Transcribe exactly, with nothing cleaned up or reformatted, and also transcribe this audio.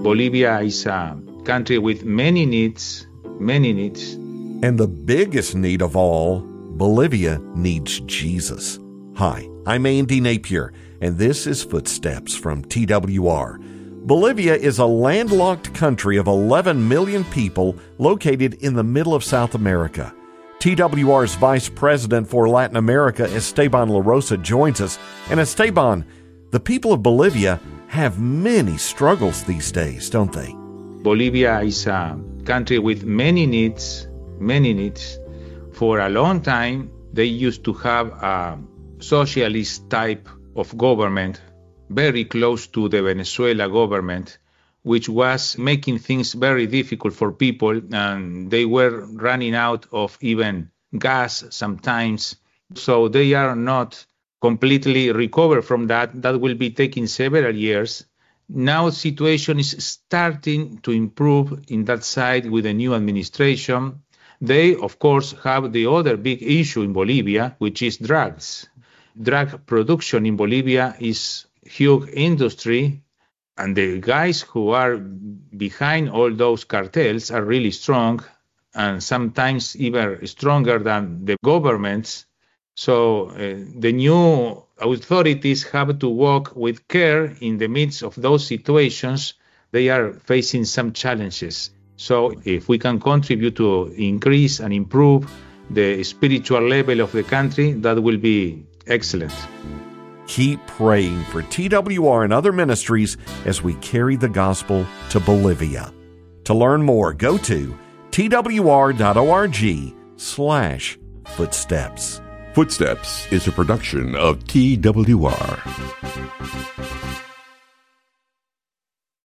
Bolivia is a country with many needs, many needs. And the biggest need of all, Bolivia needs Jesus. Hi, I'm Andy Napier, and this is Footsteps from T W R. Bolivia is a landlocked country of eleven million people located in the middle of South America. T W R's Vice President for Latin America, Esteban La Rosa, joins us. And Esteban, the people of Bolivia have many struggles these days, don't they? Bolivia is a country with many needs, many needs. For a long time, they used to have a socialist type of government, very close to the Venezuela government, which was making things very difficult for people, and they were running out of even gas sometimes. So they are not completely recovered from that. That will be taking several years. Now the situation is starting to improve in that side with the new administration. They, of course, have the other big issue in Bolivia, which is drugs. Drug production in Bolivia is huge industry, and the guys who are behind all those cartels are really strong, and sometimes even stronger than the governments. So uh, the new authorities have to work with care in the midst of those situations. They are facing some challenges. So if we can contribute to increase and improve the spiritual level of the country, that will be excellent. Keep praying for T W R and other ministries as we carry the gospel to Bolivia. To learn more, go to twr.org slash footsteps. Footsteps is a production of T W R.